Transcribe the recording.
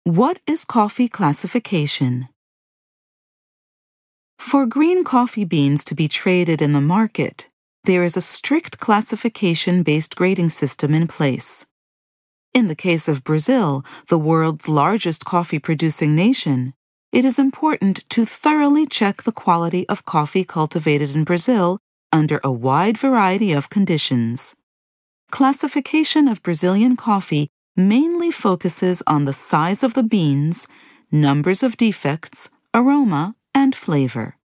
What is coffee classification? For green coffee beans to be traded in the market, there is a strict classification-based grading system in place. In the case of Brazil, the world's largest coffee-producing nation, it is important to thoroughly check the quality of coffee cultivated in Brazil under a wide variety of conditions. Classification of Brazilian coffee mainly focuses on the size of the beans, numbers of defects, aroma, and flavor.